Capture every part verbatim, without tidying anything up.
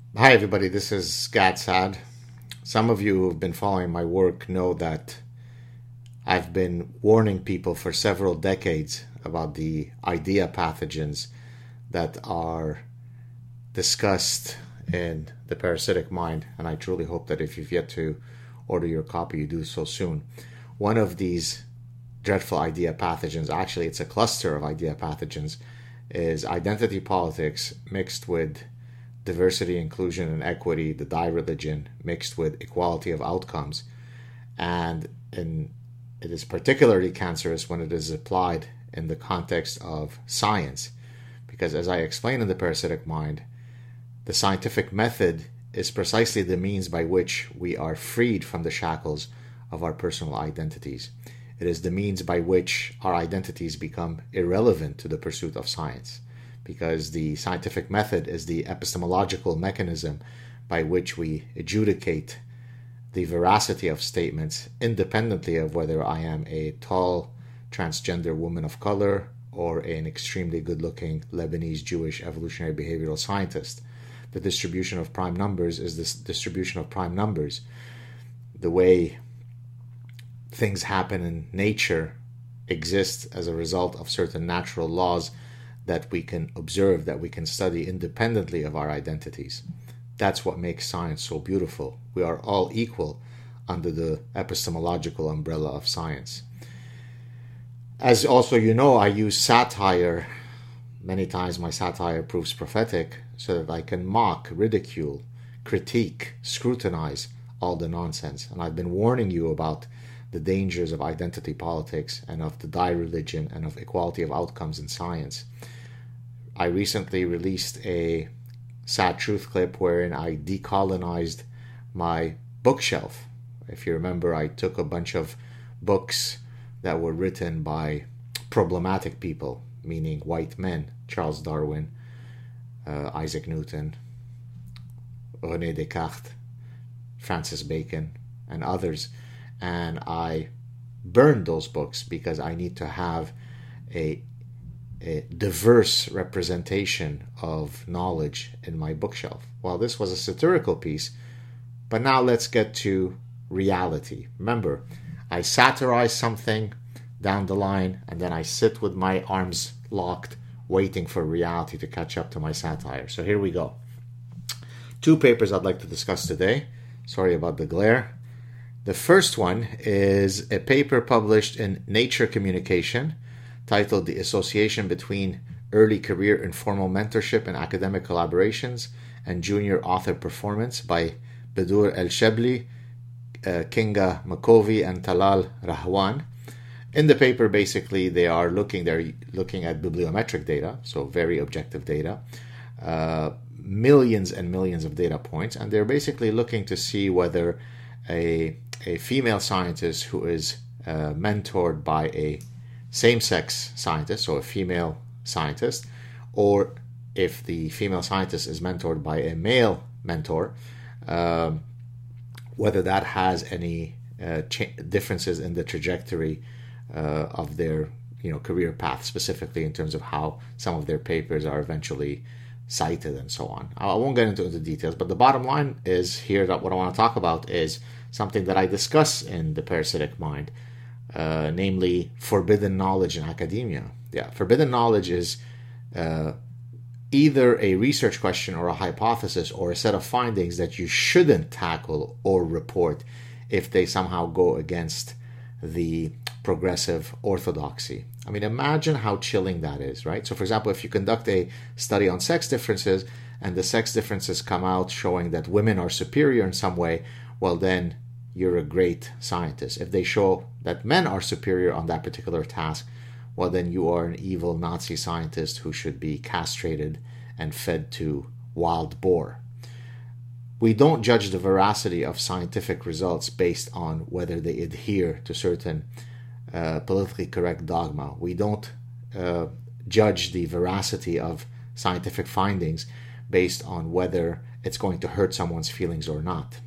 Hi, everybody. This is Gad Saad. Some of you who have been following my work know that I've been warning people for several decades about the idea pathogens that are discussed in the parasitic mind, and I truly hope that if you've yet to order your copy, you do so soon. One of these dreadful idea pathogens, actually it's a cluster of idea pathogens, is identity politics mixed with diversity, inclusion, and equity, the die religion, mixed with equality of outcomes. And in, it is particularly cancerous when it is applied in the context of science. Because as I explained in the parasitic mind, the scientific method is precisely the means by which we are freed from the shackles of our personal identities. It is the means by which our identities become irrelevant to the pursuit of science, because the scientific method is the epistemological mechanism by which we adjudicate the veracity of statements independently of whether I am a tall transgender woman of color or an extremely good-looking Lebanese Jewish evolutionary behavioral scientist. The distribution of prime numbers is this distribution of prime numbers. The way things happen in nature exist as a result of certain natural laws that we can observe, that we can study independently of our identities. That's what makes science so beautiful. We are all equal under the epistemological umbrella of science. As also you know, I use satire. Many times my satire proves prophetic so that I can mock, ridicule, critique, scrutinize all the nonsense. And I've been warning you about the dangers of identity politics and of the die religion and of equality of outcomes in science. I recently released a sad truth clip wherein I decolonized my bookshelf. If you remember, I took a bunch of books that were written by problematic people, meaning white men, Charles Darwin, uh, Isaac Newton, René Descartes, Francis Bacon, and others, and I burned those books because I need to have a a diverse representation of knowledge in my bookshelf. Well, this was a satirical piece, but now let's get to reality. Remember, I satirize something down the line, and then I sit with my arms locked, waiting for reality to catch up to my satire. So here we go. Two papers I'd like to discuss today. Sorry about the glare. The first one is a paper published in Nature Communication, titled The Association Between Early Career Informal Mentorship and Academic Collaborations and Junior Author Performance by Bedour El-Shebli, uh, Kinga Makovi, and Talal Rahwan. In the paper, basically, they are looking, they're looking at bibliometric data, so very objective data, uh, millions and millions of data points, and they're basically looking to see whether a, a female scientist who is uh, mentored by a same-sex scientist, so a female scientist, or if the female scientist is mentored by a male mentor, um, whether that has any uh, cha- differences in the trajectory uh, of their you know career path, specifically in terms of how some of their papers are eventually cited and so on. I won't get into the details, but the bottom line is here that what I want to talk about is something that I discuss in The Parasitic Mind, Uh, namely forbidden knowledge in academia. Yeah, forbidden knowledge is uh, either a research question or a hypothesis or a set of findings that you shouldn't tackle or report if they somehow go against the progressive orthodoxy. I mean, imagine how chilling that is, right? So, for example, if you conduct a study on sex differences and the sex differences come out showing that women are superior in some way, well, then you're a great scientist. If they show that men are superior on that particular task, well, then you are an evil Nazi scientist who should be castrated and fed to wild boar. We don't judge the veracity of scientific results based on whether they adhere to certain uh, politically correct dogma. We don't uh, judge the veracity of scientific findings based on whether it's going to hurt someone's feelings or not.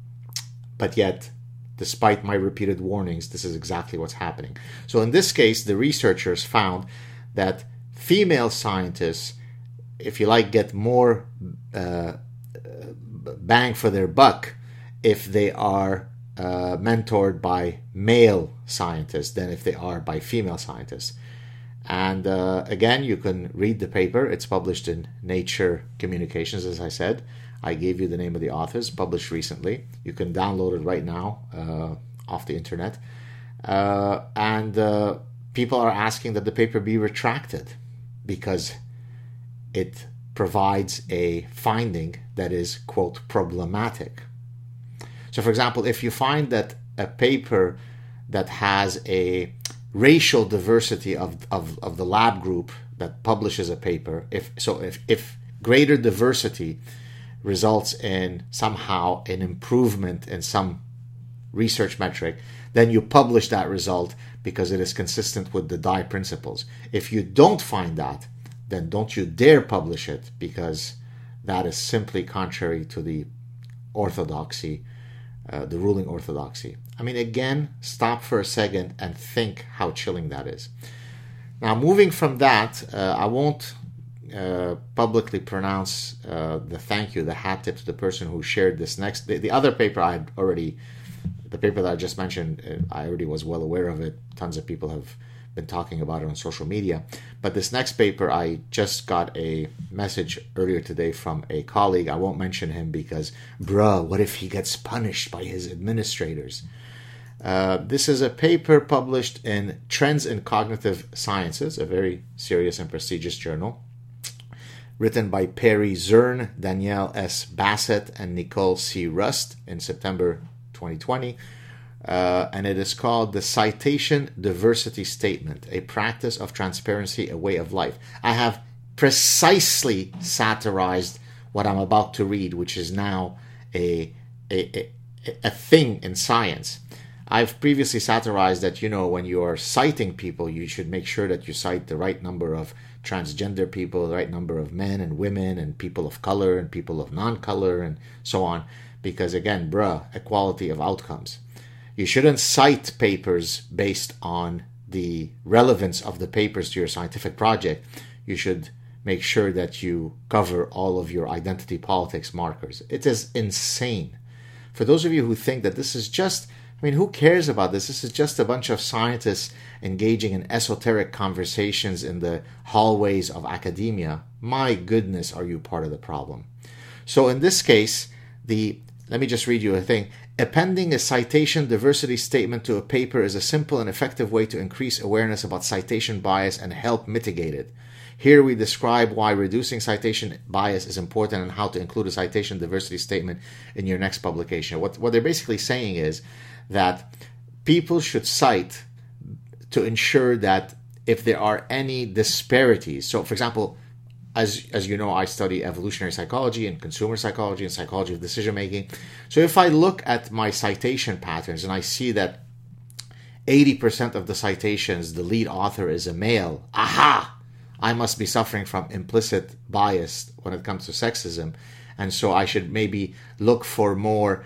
But yet, despite my repeated warnings, this is exactly what's happening. So in this case, the researchers found that female scientists, if you like, get more uh, bang for their buck if they are uh, mentored by male scientists than if they are by female scientists. And uh, again, you can read the paper. It's published in Nature Communications, as I said. I gave you the name of the authors, published recently. You can download it right now uh, off the internet. Uh, and uh, people are asking that the paper be retracted because it provides a finding that is, quote, problematic. So, for example, if you find that a paper that has a racial diversity of, of, of the lab group that publishes a paper, if so if, if greater diversity results in somehow an improvement in some research metric, then you publish that result because it is consistent with the Dye principles. If you don't find that, then don't you dare publish it, because that is simply contrary to the orthodoxy, uh, the ruling orthodoxy. I mean, again, stop for a second and think how chilling that is. Now, moving from that, uh, I won't uh, publicly pronounce uh, the thank you, the hat tip to the person who shared this next. The, the other paper I had already, the paper that I just mentioned, I already was well aware of it. Tons of people have been talking about it on social media. But this next paper, I just got a message earlier today from a colleague. I won't mention him because, bruh, what if he gets punished by his administrators? Uh, this is a paper published in Trends in Cognitive Sciences, a very serious and prestigious journal, written by Perry Zern, Danielle S. Bassett, and Nicole C. Rust in September twenty twenty. Uh, and it is called the Citation Diversity Statement, a practice of transparency, a way of life. I have precisely satirized what I'm about to read, which is now a, a, a, a thing in science. I've previously satirized that, you know, when you are citing people, you should make sure that you cite the right number of transgender people, the right number of men and women and people of color and people of non-color and so on. Because again, bruh, equality of outcomes. You shouldn't cite papers based on the relevance of the papers to your scientific project. You should make sure that you cover all of your identity politics markers. It is insane. For those of you who think that this is just, I mean, who cares about this? This is just a bunch of scientists engaging in esoteric conversations in the hallways of academia. My goodness, are you part of the problem? So in this case, the let me just read you a thing. Appending a citation diversity statement to a paper is a simple and effective way to increase awareness about citation bias and help mitigate it. Here we describe why reducing citation bias is important and how to include a citation diversity statement in your next publication. What, what they're basically saying is that people should cite to ensure that if there are any disparities, so for example, As, as you know, I study evolutionary psychology and consumer psychology and psychology of decision making. So if I look at my citation patterns and I see that eighty percent of the citations, the lead author is a male, aha! I must be suffering from implicit bias when it comes to sexism. And so I should maybe look for more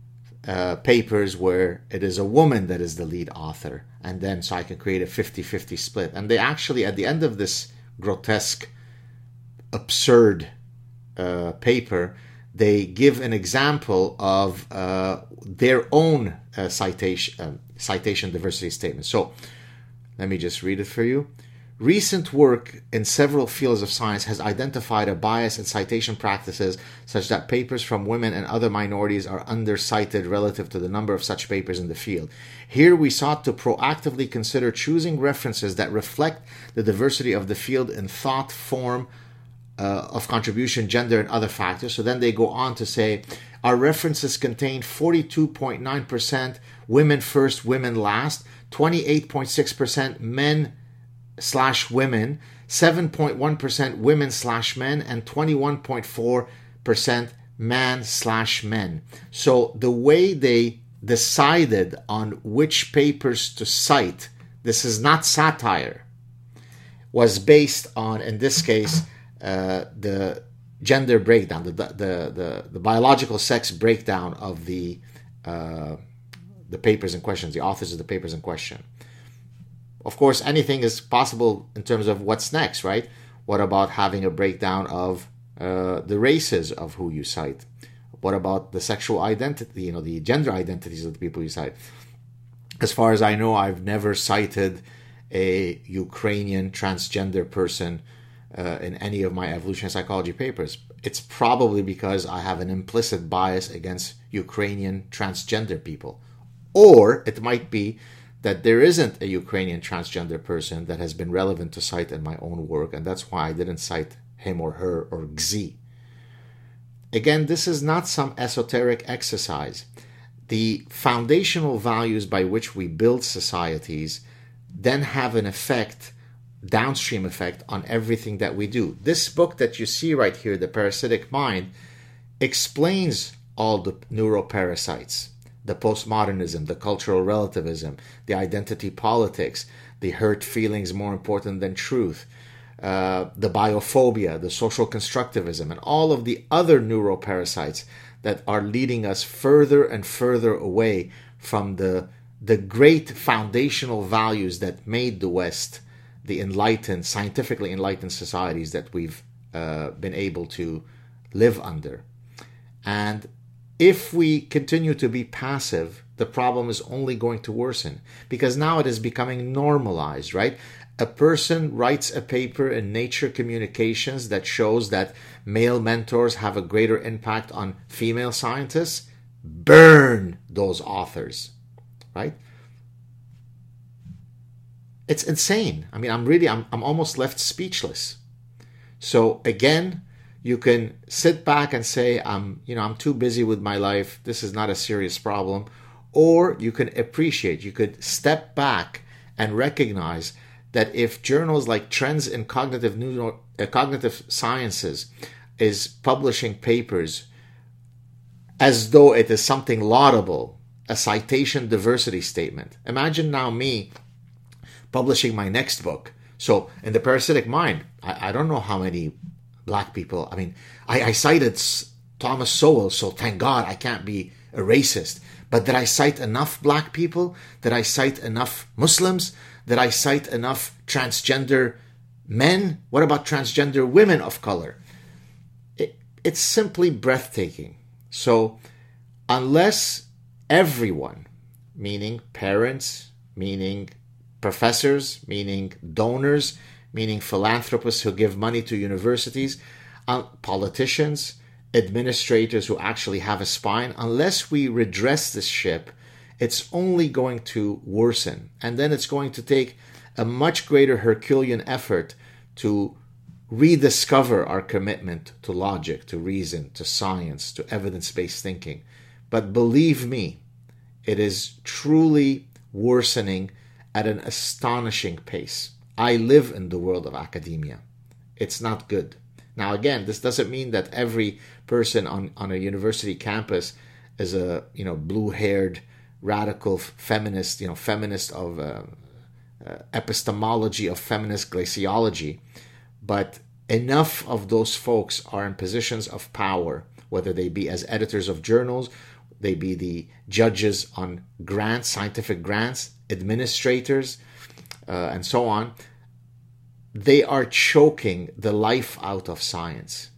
uh, papers where it is a woman that is the lead author. And then so I can create a fifty-fifty split. And they actually, at the end of this grotesque absurd uh, paper, they give an example of uh, their own uh, citation uh, citation diversity statement. So let me just read it for you. Recent work in several fields of science has identified a bias in citation practices such that papers from women and other minorities are undercited relative to the number of such papers in the field. Here we sought to proactively consider choosing references that reflect the diversity of the field in thought, form, Uh, of contribution, gender, and other factors. So then they go on to say, our references contain forty-two point nine percent women first, women last, twenty-eight point six percent men slash women, seven point one percent women slash men, and twenty-one point four percent man slash men. So the way they decided on which papers to cite, this is not satire, was based on, in this case, Uh, the gender breakdown, the, the the the biological sex breakdown of the uh, the papers in question, the authors of the papers in question. Of course, anything is possible in terms of what's next, right? What about having a breakdown of uh, the races of who you cite? What about the sexual identity, you know, the gender identities of the people you cite? As far as I know, I've never cited a Ukrainian transgender person uh, in any of my evolutionary psychology papers. It's probably because I have an implicit bias against Ukrainian transgender people. Or it might be that there isn't a Ukrainian transgender person that has been relevant to cite in my own work, and that's why I didn't cite him or her or X Z. Again, this is not some esoteric exercise. The foundational values by which we build societies then have an effect, downstream effect, on everything that we do. This book that you see right here, The Parasitic Mind, explains all the neuroparasites, the postmodernism, the cultural relativism, the identity politics, the hurt feelings more important than truth, uh, the biophobia, the social constructivism, and all of the other neuroparasites that are leading us further and further away from the, the great foundational values that made the West the enlightened, scientifically enlightened societies that we've uh, been able to live under. And if we continue to be passive, the problem is only going to worsen, because now it is becoming normalized, right? A person writes a paper in Nature Communications that shows that male mentors have a greater impact on female scientists. Burn those authors, right? It's insane. I mean, I'm really, I'm, I'm almost left speechless. So again, you can sit back and say, I'm, you know, I'm too busy with my life. This is not a serious problem. Or you can appreciate, you could step back and recognize that if journals like Trends in Cognitive Neuro, uh, Cognitive Sciences is publishing papers as though it is something laudable, a citation diversity statement. Imagine now me publishing my next book. So in The Parasitic Mind, I, I don't know how many black people, I mean, I, I cited Thomas Sowell, so thank God I can't be a racist. But did I cite enough black people? Did I cite enough Muslims? Did I cite enough transgender men? What about transgender women of color? It, it's simply breathtaking. So unless everyone, meaning parents, meaning professors, meaning donors, meaning philanthropists who give money to universities, uh, politicians, administrators who actually have a spine, unless we redress this ship, it's only going to worsen. And then it's going to take a much greater Herculean effort to rediscover our commitment to logic, to reason, to science, to evidence-based thinking. But believe me, it is truly worsening at an astonishing pace. I live in the world of academia. It's not good. Now, again, this doesn't mean that every person on, on a university campus is a, you know, blue-haired, radical feminist, you know, feminist of uh, uh, epistemology of feminist glaciology. But enough of those folks are in positions of power, whether they be as editors of journals, they be the judges on grants, scientific grants, administrators, uh, and so on. They are choking the life out of science.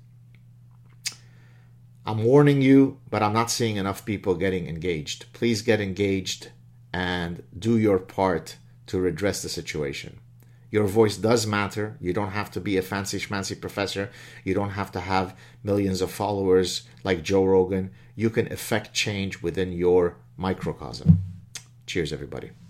I'm warning you, but I'm not seeing enough people getting engaged. Please get engaged and do your part to redress the situation. Your voice does matter. You don't have to be a fancy schmancy professor. You don't have to have millions of followers like Joe Rogan. You can effect change within your microcosm. Cheers, everybody.